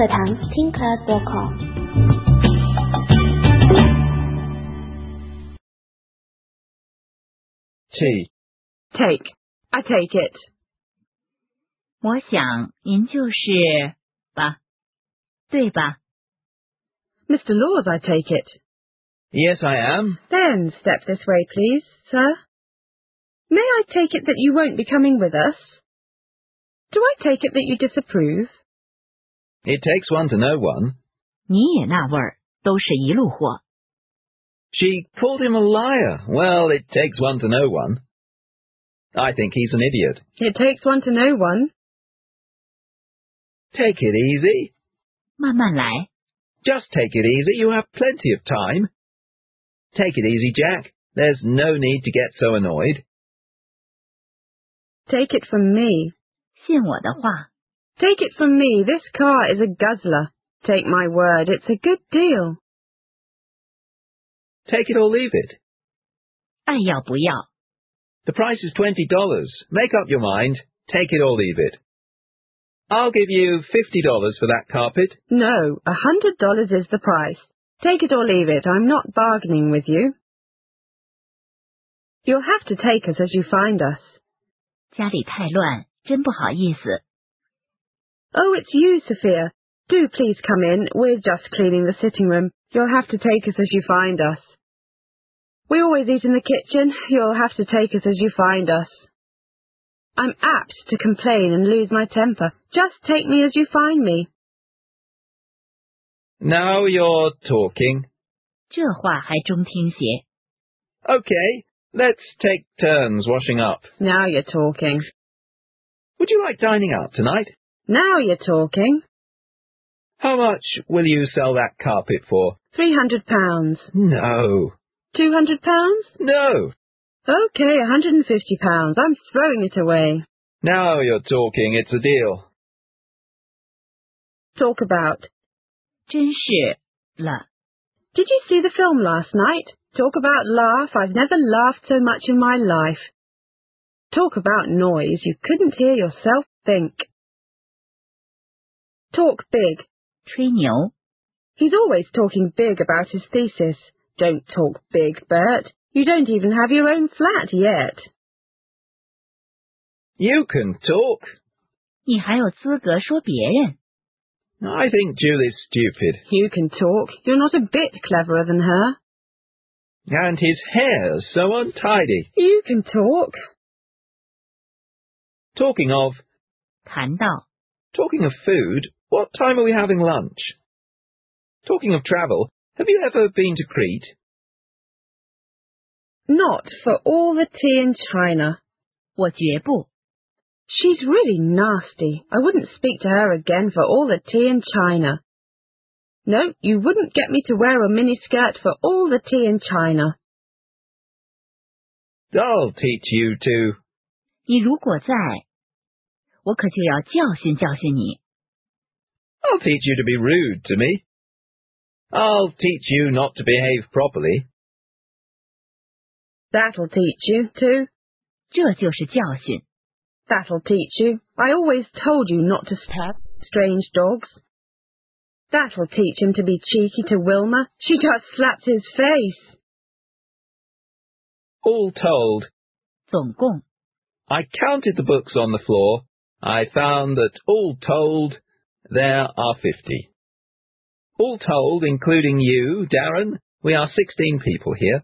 课堂 TeenClass.com。 Tea. Take. I take it. 我想您就是吧，对吧？ Mr. Laws, I take it. Yes, I am. Then step this way, please, sir. May I take it that you won't be coming with us? Do I take it that you disapprove? It takes one to know one. 你也那味儿，都是一路货。 She called him a liar. Well, it takes one to know one. I think he's an idiot. It takes one to know one. Take it easy. 慢慢来， Just take it easy. You have plenty of time. Take it easy, Jack. There's no need to get so annoyed. Take it from me. 信我的话， Take it from me, this car is a guzzler. Take my word, it's a good deal. Take it or leave it. 爱要不要？ The price is $20. Make up your mind. Take it or leave it. I'll give you $50 for that carpet. No, $100 is the price. Take it or leave it, I'm not bargaining with you. You'll have to take us as you find us. 家里太乱，真不好意思。 Oh, it's you, Sophia. Do please come in. We're just cleaning the sitting room. You'll have to take us as you find us. We always eat in the kitchen. You'll have to take us as you find us. I'm apt to complain and lose my temper. Just take me as you find me. Now you're talking. 这话还中听些。 Okay, let's take turns washing up. Now you're talking. Would you like dining out tonight? Now you're talking. How much will you sell that carpet for? £300. No. £200? No. OK, £150. I'm throwing it away. Now you're talking. It's a deal. Talk about. 真是了， Did you see the film last night? Talk about laugh. I've never laughed so much in my life. Talk about noise. You couldn't hear yourself think. Talk big. 吹牛， He's always talking big about his thesis. Don't talk big, Bert. You don't even have your own flat yet. You can talk. 你还有资格说别人？ I think Julie's stupid. You can talk. You're not a bit cleverer than her. And his hair's so untidy. You can talk. Talking of... 谈到 Talking of food, what time are we having lunch? Talking of travel, have you ever been to Crete? Not for all the tea in China. 我绝不， She's really nasty. I wouldn't speak to her again for all the tea in China. No, you wouldn't get me to wear a miniskirt for all the tea in China. I'll teach you to... 你如果在，我可就要教训教训你。 I'll teach you to be rude to me. I'll teach you not to behave properly. That'll teach you, too. 这就是教训。 That'll teach you. I always told you not to pet strange dogs. That'll teach him to be cheeky to Wilma. She just slapped his face. All told, 总共 I counted the books on the floor. I found that all told, there are 50. All told, including you, Darren, we are 16 people here.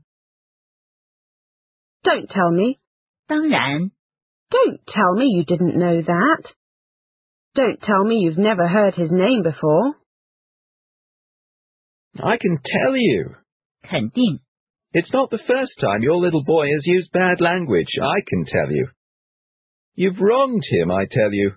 Don't tell me. 当然， Don't tell me you didn't know that. Don't tell me you've never heard his name before. I can tell you. 肯定 It's not the first time your little boy has used bad language, I can tell you. You've wronged him, I tell you.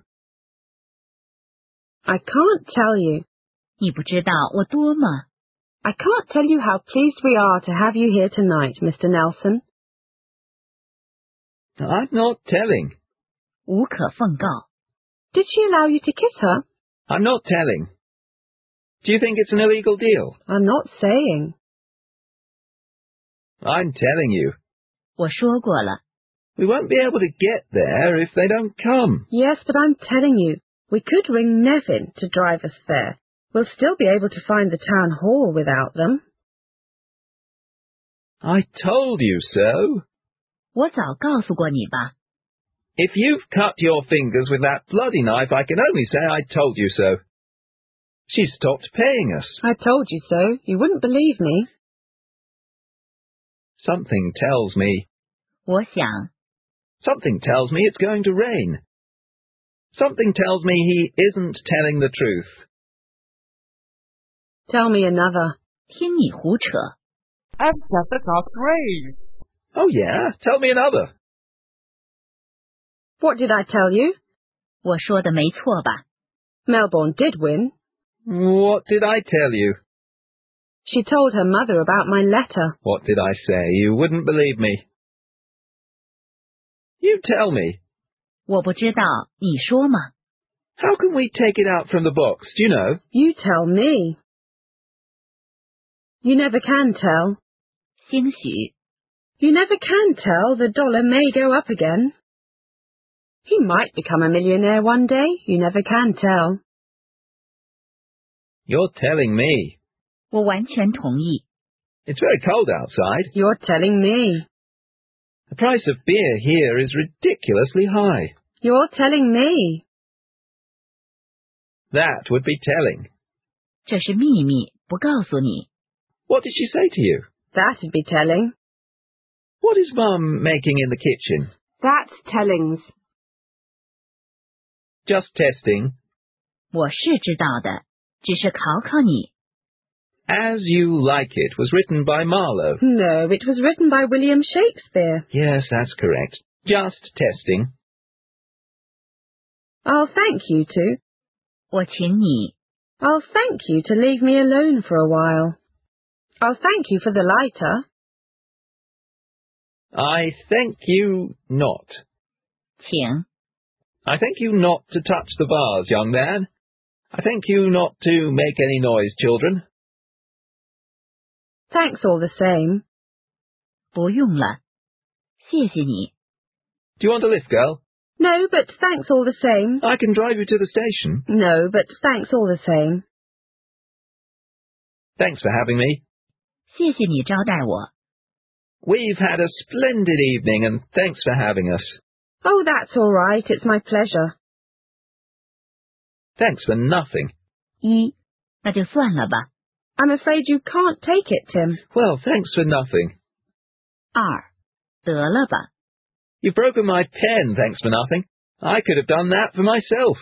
I can't tell you. 你不知道我多么 I can't tell you how pleased we are to have you here tonight, Mr. Nelson. I'm not telling. 无可奉告。 Did she allow you to kiss her? I'm not telling. Do you think it's an illegal deal? I'm not saying. I'm telling you. 我说过了， We won't be able to get there if they don't come. Yes, but I'm telling you, we could ring Nevin to drive us there. We'll still be able to find the town hall without them. I told you so. 我早告诉过你吧。 If you've cut your fingers with that bloody knife, I can only say I told you so. She stopped paying us. I told you so. You wouldn't believe me. Something tells me. 我想， Something tells me it's going to rain. Something tells me he isn't telling the truth. Tell me another. 听你胡扯。 As Jessica got raised. Oh, yeah? Tell me another. What did I tell you? 我说的没错吧？ Melbourne did win. What did I tell you? She told her mother about my letter. What did I say? You wouldn't believe me. You tell me. 我不知道，你说嘛？ How can we take it out from the box? Do you know? You tell me. You never can tell. 兴许， You never can tell. The dollar may go up again. He might become a millionaire one day. You never can tell. You're telling me. 我完全同意。 It's very cold outside. You're telling me. The price of beer here is ridiculously high. You're telling me. That would be telling. 这是秘密，不告诉你。 What did she say to you? That'd be telling. What is Mum making in the kitchen? That's tellings. Just testing. 我是知道的，只是考考你。 As You Like It was written by Marlowe. No, it was written by William Shakespeare. Yes, that's correct. Just testing. I'll thank you to. 我请你， I'll thank you to leave me alone for a while. I'll thank you for the lighter. I thank you not. 请。 I thank you not to touch the vase, young man. I thank you not to make any noise, children. Thanks all the same. 不用了，谢谢你。 Do you want a lift, girl? No, but thanks all the same. I can drive you to the station. No, but thanks all the same. Thanks for having me. 谢谢你招待我。 We've had a splendid evening, and thanks for having us. Oh, that's all right. It's my pleasure. Thanks for nothing. 一，那就算了吧。 I'm afraid you can't take it, Tim. Well, thanks for nothing. 二，得了吧。 You've broken my pen, thanks for nothing. I could have done that for myself.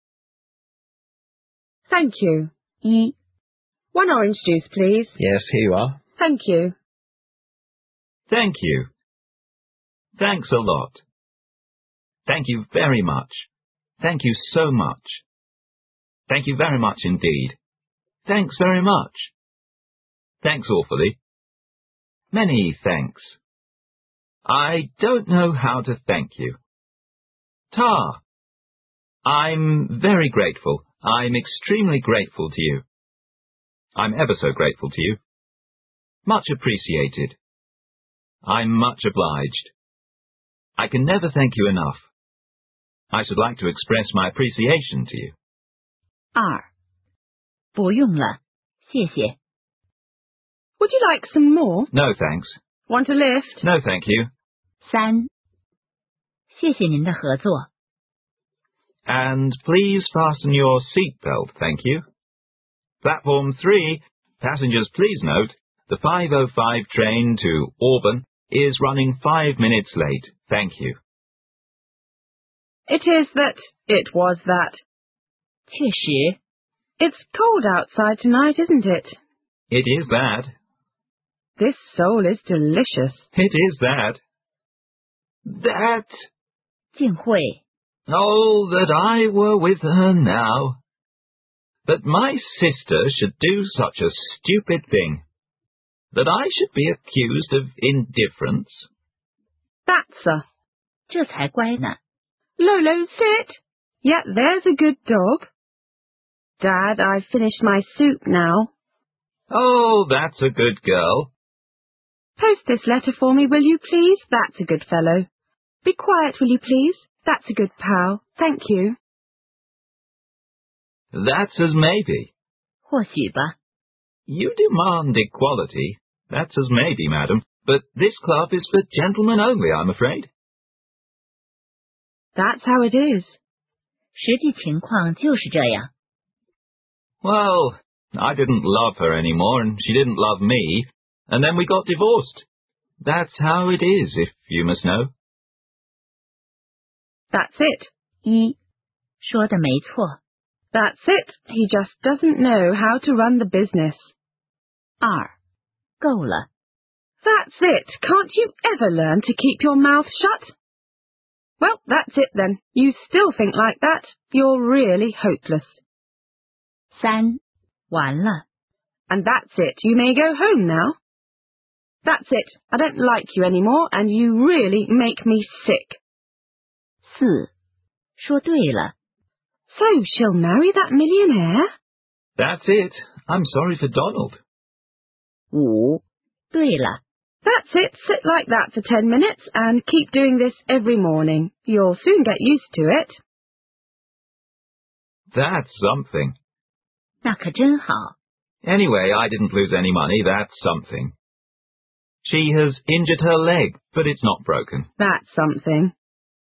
Thank you. 一， One orange juice, please. Yes, here you are. Thank you. Thank you. Thanks a lot. Thank you very much. Thank you so much. Thank you very much indeed. Thanks very much. Thanks awfully. Many thanks. I don't know how to thank you. Ta. I'm very grateful. I'm extremely grateful to you. I'm ever so grateful to you. Much appreciated. I'm much obliged. I can never thank you enough. I should like to express my appreciation to you. 二，不用了，谢谢。 Would you like some more? No thanks. Want a lift? No thank you. 三，谢谢您的合作。 And please fasten your seatbelt, thank you. Platform 3, passengers please note, the 5:05 train to Auburn is running 5 minutes late, thank you. It is that. It was that. 确实， It's cold outside tonight, isn't it? It is that. This sole is delicious. It is that. That. 静慧， Oh, that I were with her now. That my sister should do such a stupid thing. That I should be accused of indifference. That's a. 这才乖呢。 Lolo, sit. Yeah, there's a good dog. Dad, I've finished my soup now. Oh, that's a good girl. Post this letter for me, will you please? That's a good fellow. Be quiet, will you please? That's a good pal. Thank you. That's as maybe. 或许吧。 You demand equality. That's as maybe, madam. But this club is for gentlemen only, I'm afraid. That's how it is. 实际情况就是这样。 Well, I didn't love her anymore, and she didn't love me, and then we got divorced. That's how it is, if you must know. That's it. 一，说的没错。 That's it. He just doesn't know how to run the business. 二，够了。 That's it. Can't you ever learn to keep your mouth shut? Well, that's it then. You still think like that. You're really hopeless. 三，完了。 And that's it. You may go home now. That's it. I don't like you anymore, and you really make me sick. 四，说对了。 So she'll marry that millionaire? That's it. I'm sorry for Donald. 五，对了。 That's it. Sit like that for 10 minutes and keep doing this every morning. You'll soon get used to it. That's something. 那可真好。 Anyway, I didn't lose any money. That's something. She has injured her leg, but it's not broken. That's something.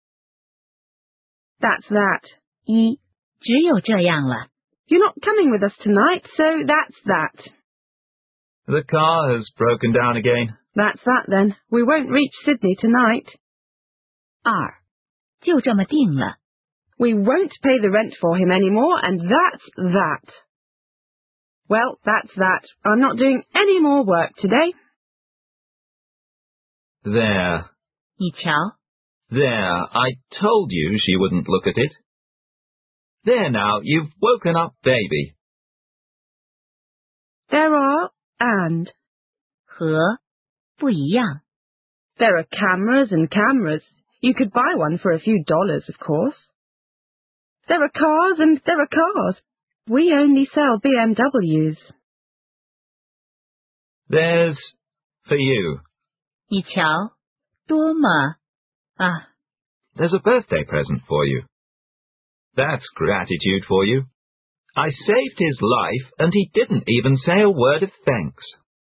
That's that. 一，只有这样了。 You're not coming with us tonight, so that's that. The car has broken down again. That's that then. We won't reach Sydney tonight. 二，就这么定了。 We won't pay the rent for him anymore, and that's that. Well, that's that. I'm not doing any more work today. There. 你瞧， There. I told you she wouldn't look at it. There now, you've woken up baby. There are and. 和不一样。 There are cameras and cameras. You could buy one for a few dollars, of course. There are cars and there are cars. We only sell BMWs. There's for you. 你瞧，多么啊！ There's a birthday present for you. That's gratitude for you. I saved his life, and he didn't even say a word of thanks.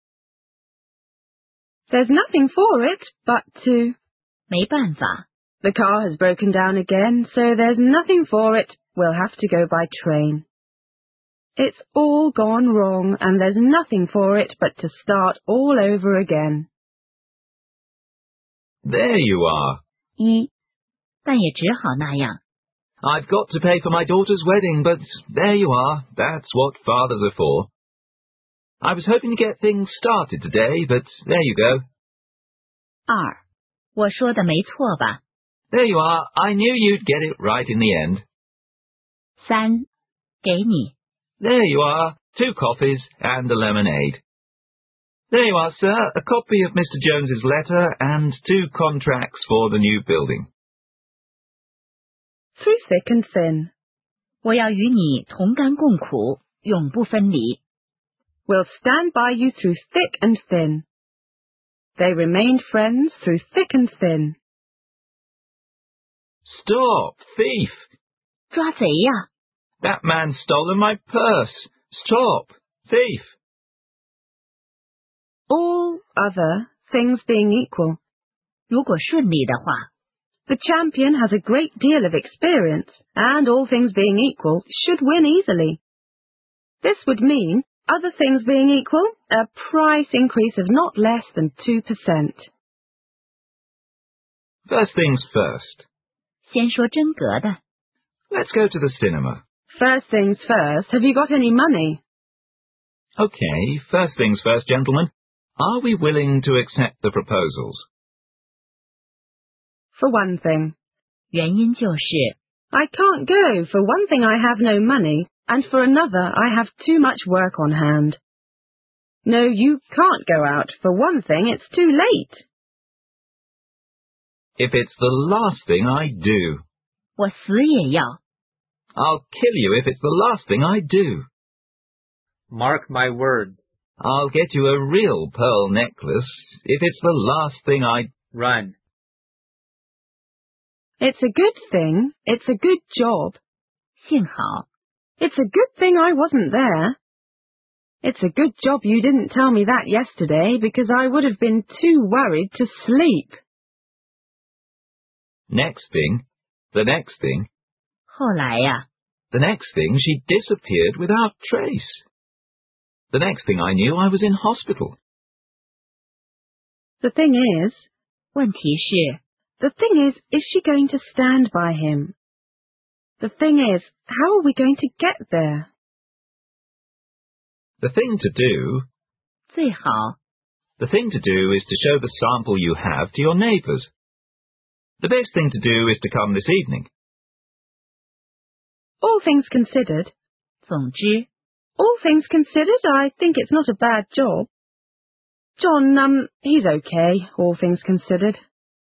There's nothing for it but to... 没办法， The car has broken down again, so there's nothing for it. We'll have to go by train. It's all gone wrong, and there's nothing for it but to start all over again. There you are. 一，但也只好那样。 I've got to pay for my daughter's wedding, but there you are. That's what fathers are for. I was hoping to get things started today, but there you go. 二，我说的没错吧？ There you are. I knew you'd get it right in the end. 三，给你。 There you are. 2 coffees and a lemonade. There you are, sir. A copy of Mr. Jones's letter and 2 contracts for the new building. Through thick and thin. 我要与你同甘共苦，永不分离。 We'll stand by you through thick and thin. They remained friends through thick and thin. Stop, thief! 抓贼呀！ That man's stolen my purse. Stop, thief! All other things being equal, 如果顺利的话， the champion has a great deal of experience, and all things being equal, should win easily. This would mean, other things being equal, a price increase of not less than 2%. First things first. 先说真格的。 Let's go to the cinema. First things first, have you got any money? Okay, first things first, gentlemen. Are we willing to accept the proposals? For one thing, 原因就是 I can't go. For one thing, I have no money, and for another, I have too much work on hand. No, you can't go out. For one thing, it's too late. If it's the last thing I do, 我死也要。 I'll kill you if it's the last thing I do. Mark my words. I'll get you a real pearl necklace if it's the last thing I... Run. It's a good thing. It's a good job. 幸好 It's a good thing I wasn't there. It's a good job you didn't tell me that yesterday, because I would have been too worried to sleep. Next thing, the next thing, 后来呀， the next thing, she disappeared without trace. The next thing I knew, I was in hospital. The thing is, 问题是 the thing is she going to stand by him? The thing is, how are we going to get there? The thing to do, 最好 the thing to do is to show the sample you have to your neighbours. The best thing to do is to come this evening. All things considered, 总之 all things considered, I think it's not a bad job. John, he's okay, all things considered.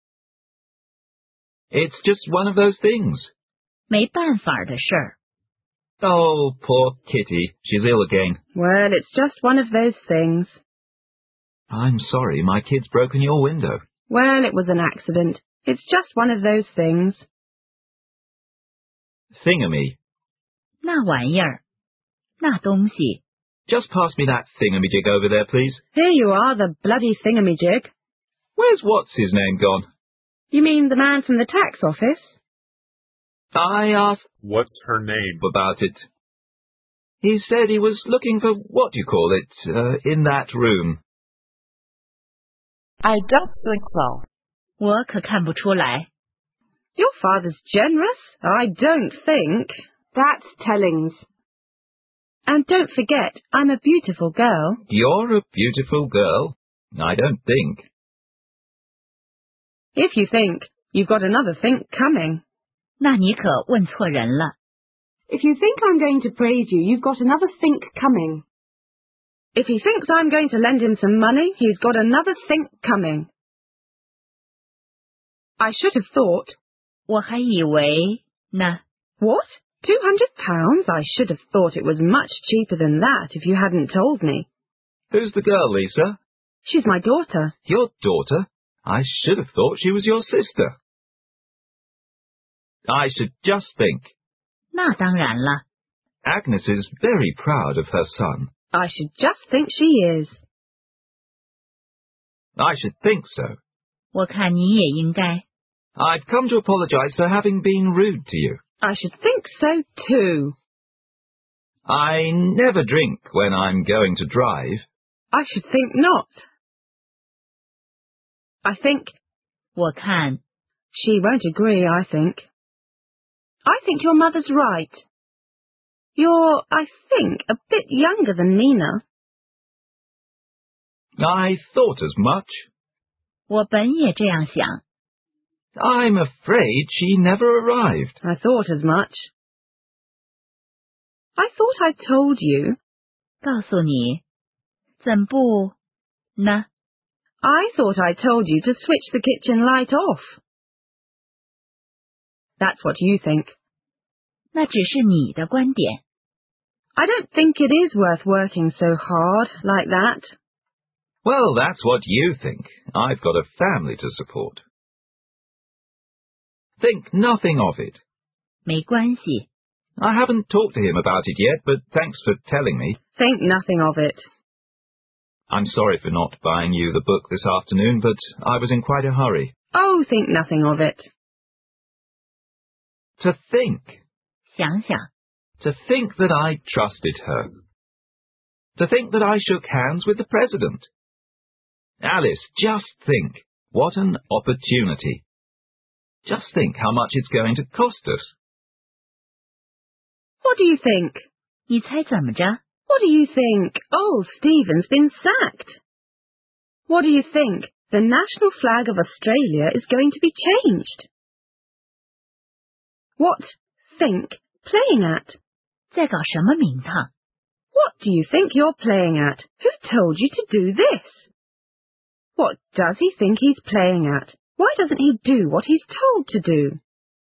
It's just one of those things. 没办法的事儿。 Oh, poor Kitty, she's ill again. Well, it's just one of those things. I'm sorry, my kid's broken your window. Well, it was an accident. It's just one of those things. Thingamy. 那玩意儿，那东西， Just pass me that thingamajig over there, please. Here you are, the bloody thingamajig. Where's what's-his-name gone? You mean the man from the tax office? I asked What's her name? about it. He said he was looking for in that room. I don't think so. 我可看不出来。 Your father's generous? I don't think. That's tellings. And don't forget, I'm a beautiful girl. You're a beautiful girl. I don't think. If you think, you've got another think coming. 那你可问错人了。 If you think I'm going to praise you, you've got another think coming. If he thinks I'm going to lend him some money, he's got another think coming. I should have thought. 我还以为呢。 What? £200? I should have thought it was much cheaper than that if you hadn't told me. Who's the girl, Lisa? She's my daughter. Your daughter? I should have thought she was your sister. I should just think. 那当然了。 Agnes is very proud of her son. I should just think she is. I should think so. 我看你也应该。 I've come to apologize for having been rude to you. I should think so too. I never drink when I'm going to drive. I should think not. I think. 我看 She won't agree, I think. I think your mother's right. You're, I think, a bit younger than Nina. I thought as much. 我本也这样想。 I'm afraid she never arrived. I thought as much. I thought I told you. 告诉你，怎不呢？ I thought I told you to switch the kitchen light off. That's what you think. 那只是你的观点。 I don't think it is worth working so hard like that. Well, that's what you think. I've got a family to support. Think nothing of it. 没关系， I haven't talked to him about it yet, but thanks for telling me. Think nothing of it. I'm sorry for not buying you the book this afternoon, but I was in quite a hurry. Oh, think nothing of it. To think. 想想， To think that I trusted her. To think that I shook hands with the President. Alice, just think. What an opportunity. Just think how much it's going to cost us. What do you think? 你猜怎么着？ What do you think? Oh, Stephen's been sacked. What do you think? The national flag of Australia is going to be changed. What, think, playing at? 在搞什么名堂？ What do you think you're playing at? Who told you to do this? What does he think he's playing at? Why doesn't he do what he's told to do?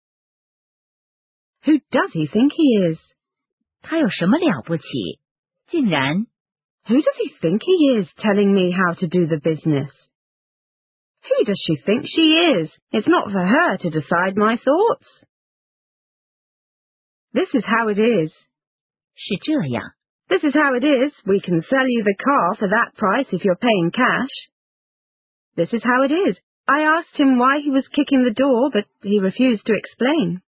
Who does he think he is? 他有什么了不起？竟然 Who does he think he is telling me how to do the business? Who does she think she is? It's not for her to decide my thoughts. This is how it is. 是这样。 This is how it is. We can sell you the car for that price if you're paying cash. This is how it is. I asked him why he was kicking the door, but he refused to explain.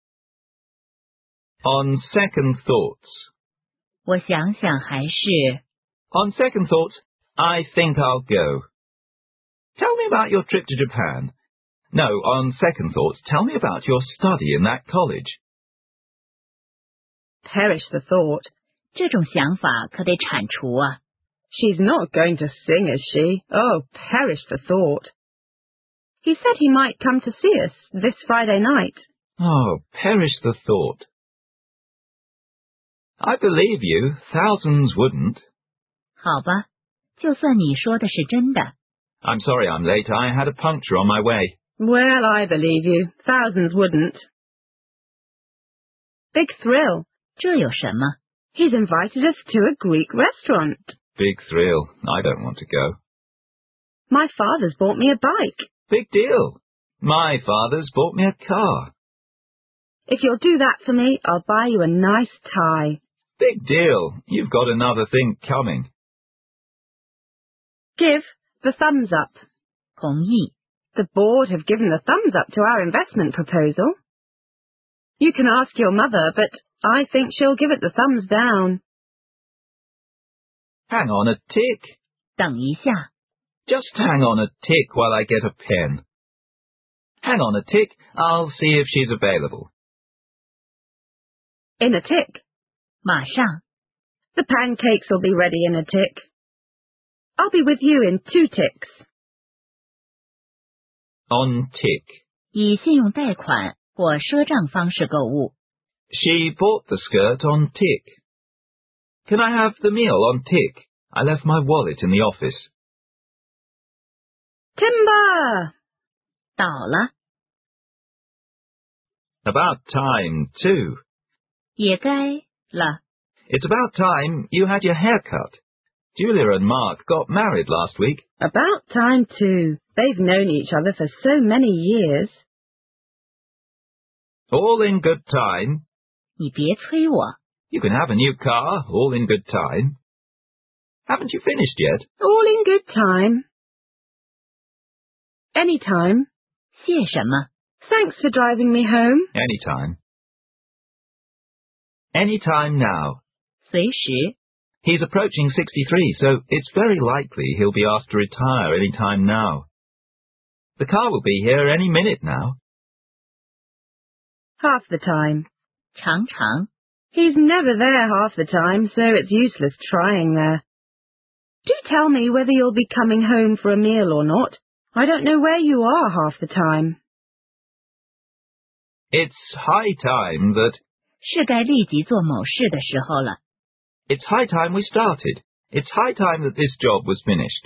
On second thoughts. 我想想还是 On second thoughts, I think I'll go. Tell me about your trip to Japan. No, on second thoughts, tell me about your study in that college. Perish the thought. 这种想法可得铲除啊。 She's not going to sing, is she? Oh, perish the thought. He said he might come to see us this Friday night. Oh, perish the thought. I believe you. Thousands wouldn't. 好吧，就算你说的是真的。 I'm sorry I'm late. I had a puncture on my way. Well, I believe you. Thousands wouldn't. Big thrill. 这有什么？ He's invited us to a Greek restaurant. Big thrill. I don't want to go. My father's bought me a bike. Big deal. My father's bought me a car. If you'll do that for me, I'll buy you a nice tie. Big deal. You've got another thing coming. Give the thumbs up. 同意。 The board have given the thumbs up to our investment proposal. You can ask your mother, but I think she'll give it the thumbs down. Hang on a tick. 等一下， Just hang on a tick while I get a pen. Hang on a tick. I'll see if she's available. In a tick. 马上。 The pancakes will be ready in a tick. I'll be with you in 2 ticks. On tick. 以信用贷款或赊账方式购物。 She bought the skirt on tick. Can I have the meal on tick? I left my wallet in the office. Timber! 到了， About time, too. 也该了。 It's about time you had your hair cut. Julia and Mark got married last week. About time too. They've known each other for so many years. All in good time. 你别催我， You can have a new car, all in good time. Haven't you finished yet? All in good time. Anytime. 谢什么？ Thanks for driving me home. Anytime. Anytime now. 随时。 He's approaching 63, so it's very likely he'll be asked to retire any time now. The car will be here any minute now. Half the time. 常常。 He's never there half the time, so it's useless trying there. Do tell me whether you'll be coming home for a meal or not. I don't know where you are half the time. It's high time that... 是该立即做某事的时候了。 It's high time we started. It's high time that this job was finished.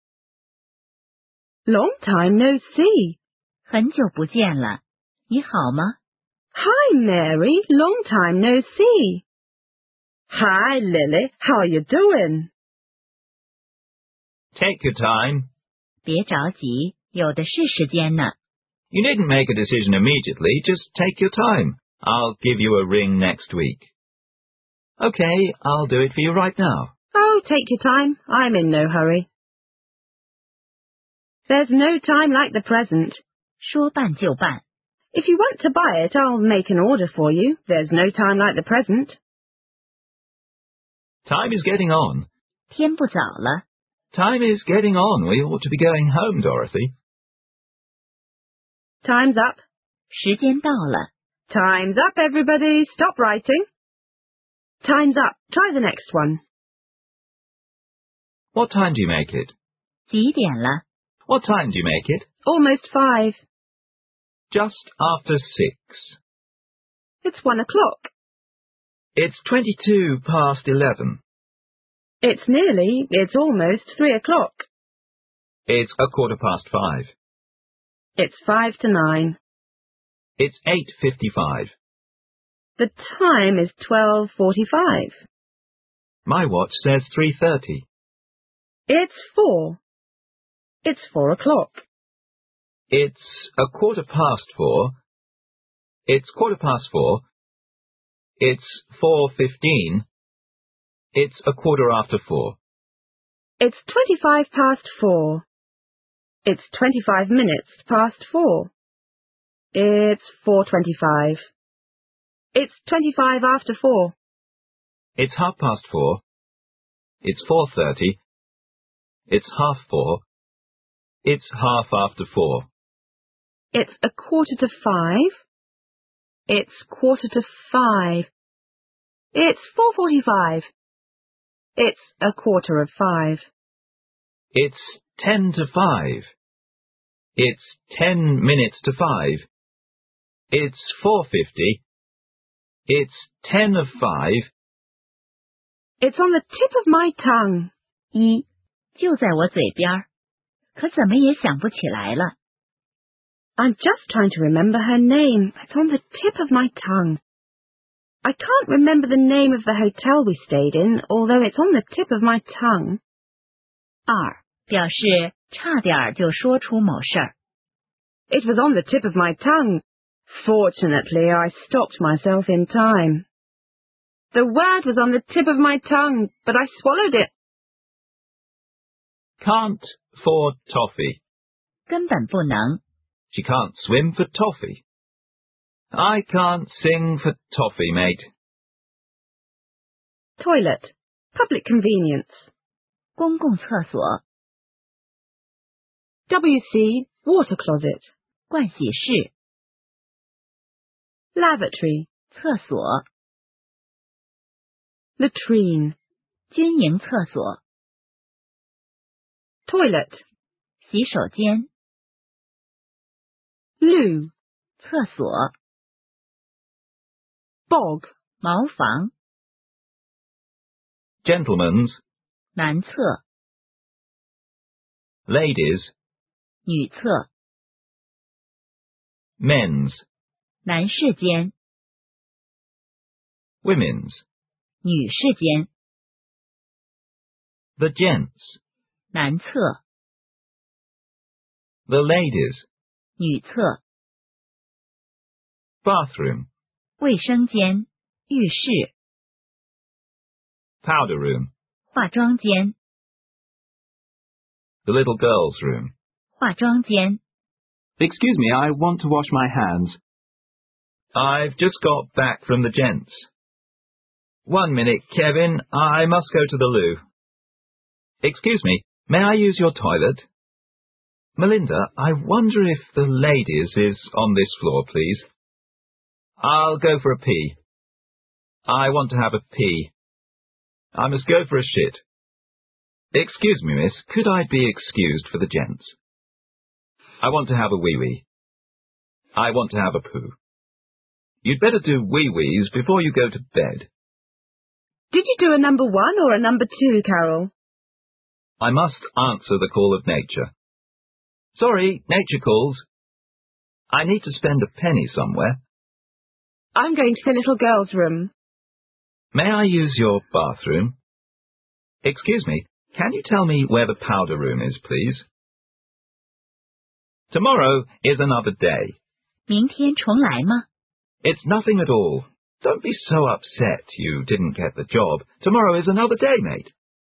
Long time no see. 很久不见了，你好吗？ Hi, Mary. Long time no see. Hi, Lily. How you doing? Take your time. 别着急，有的是时间呢。 You needn't make a decision immediately. Just take your time. I'll give you a ring next week. Okay, I'll do it for you right now. Oh, take your time. I'm in no hurry. There's no time like the present. 说办就办。 If you want to buy it, I'll make an order for you. There's no time like the present. Time is getting on. 天不早了， Time is getting on. We ought to be going home, Dorothy. Time's up. 时间到了。 Time's up, everybody. Stop writing. Time's up. Try the next one. What time do you make it? 几点了？ What time do you make it? Almost 5. Just after 6. It's 1 o'clock. It's 22 past 11. It's almost 3 o'clock. It's a quarter past 5. It's 5 to 9. It's 8:55. The time is 12:45. My watch says 3:30. It's 4. It's 4 o'clock. It's a quarter past 4. It's quarter past 4. It's 4:15. It's 4:15. It's 25 past 4. It's 25 minutes past 4. It's 4:25. It's 25 after 4. It's 4:30. It's 4:30. It's 4:30. It's 4:30. It's 4:45. It's 4:45. It's 4:45. It's 4:45. It's 10:55. It's 10 minutes to 5. It's 4:50. It's 5:10. It's on the tip of my tongue. 就在我嘴边儿，可怎么也想不起来了。 I'm just trying to remember her name. It's on the tip of my tongue. I can't remember the name of the hotel we stayed in, although it's on the tip of my tongue. 2. 表示差点儿就说出某事儿。 It was on the tip of my tongue. Fortunately, I stopped myself in time. The word was on the tip of my tongue, but I swallowed it. Can't for toffee. 根本不能。 She can't swim for toffee. I can't sing for toffee, mate. Toilet. Public convenience. 公共厕所、 WC. Water closet. 盥洗室、 Lavatory. 厕所、 Latrine. 军营厕所、 Toilet. 洗手间、 Loo. 厕所、 Bog. 茅房、 Gentlemen's, 男厕、 ladies, 女厕、 men's, 男士间、 women's, 女士间、 the gents, 男厕、 the ladies, 女厕、 bathroom, 卫生间、浴室、 powder room, 化妆间、 the little girl's room. 化妆间、 Excuse me, I want to wash my hands. I've just got back from the gents. 1 minute, Kevin, I must go to the loo. Excuse me, may I use your toilet? Melinda, I wonder if the ladies is on this floor, please. I'll go for a pee. I want to have a pee. I must go for a shit. Excuse me, miss, could I be excused for the gents? I want to have a wee-wee. I want to have a poo. You'd better do wee-wees before you go to bed. Did you do a number 1 or a number 2, Carol? I must answer the call of nature. Sorry, nature calls. I need to spend a penny somewhere. I'm going to the little girl's room. May I use your bathroom? Excuse me, can you tell me where the powder room is, please? Tomorrow is another day. 明天重来吗？ It's nothing at all. Don't be so upset you didn't get the job. Tomorrow is another day, mate.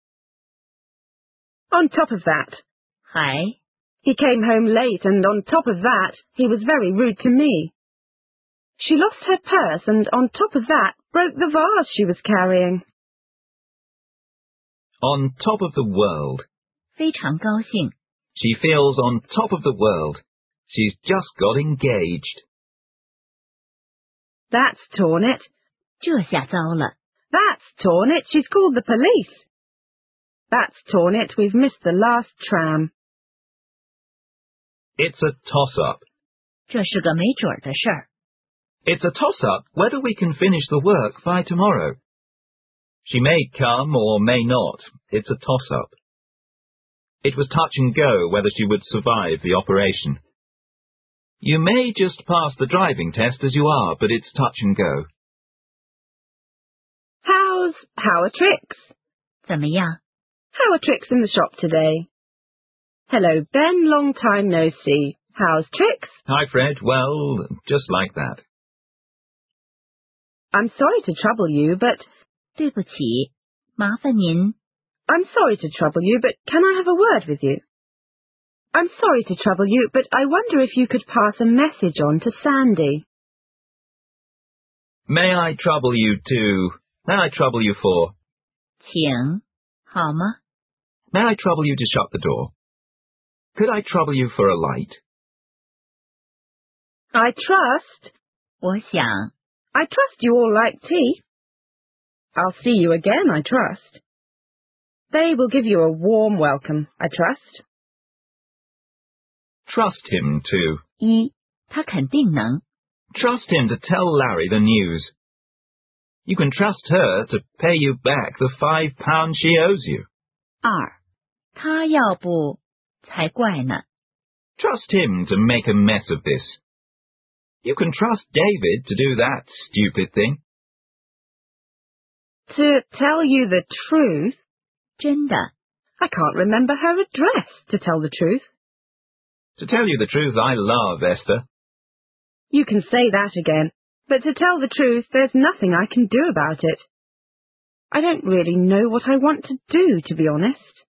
On top of that, 还 he came home late, and on top of that, he was very rude to me. She lost her purse, and on top of that, broke the vase she was carrying. On top of the world. 非常高兴。 She feels on top of the world. She's just got engaged. That's torn it. 这下糟了。 That's torn it. She's called the police. That's torn it. We've missed the last tram. It's a toss-up. 这是个没准儿的事儿。 It's a toss-up whether we can finish the work by tomorrow. She may come or may not. It's a toss-up. It was touch and go whether she would survive the operation. You may just pass the driving test as you are, but it's touch and go. How are tricks? 怎么样？ How are tricks in the shop today? Hello, Ben. Long time no see. How's tricks? Hi, Fred. Well, just like that. I'm sorry to trouble you, but... 对不起， 麻烦您。 I'm sorry to trouble you, but can I have a word with you? I'm sorry to trouble you, but I wonder if you could pass a message on to Sandy. May I trouble you for? 请，好吗？ May I trouble you to shut the door? Could I trouble you for a light? I trust. 我想， I trust you all like tea. I'll see you again, I trust. They will give you a warm welcome, I trust. Trust him to. 一，他肯定能。 Trust him to tell Larry the news. You can trust her to pay you back the £5 she owes you. 二，他要不才怪呢。 Trust him to make a mess of this. You can trust David to do that stupid thing. To tell you the truth, 真的， I can't remember her address, to tell the truth. To tell you the truth, I love Esther. You can say that again, but to tell the truth, there's nothing I can do about it. I don't really know what I want to do, to be honest.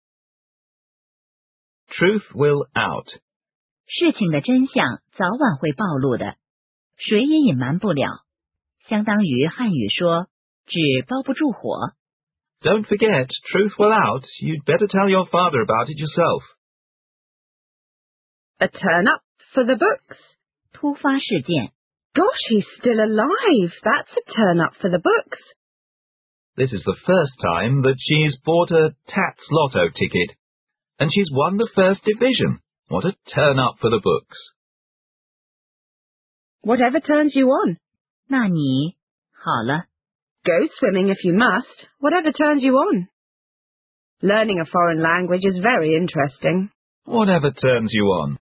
Truth will out. 事情的真相早晚会暴露的，谁也隐瞒不了。相当于汉语说纸包不住火。 Don't forget, truth will out. You'd better tell your father about it yourself. A turn up for the books. 突发事件， Gosh, he's still alive. That's a turn up for the books. This is the first time that she's bought a Tats Lotto ticket, and she's won the first division. What a turn up for the books. Whatever turns you on. 那你好了， Go swimming if you must. Whatever turns you on. Learning a foreign language is very interesting. Whatever turns you on.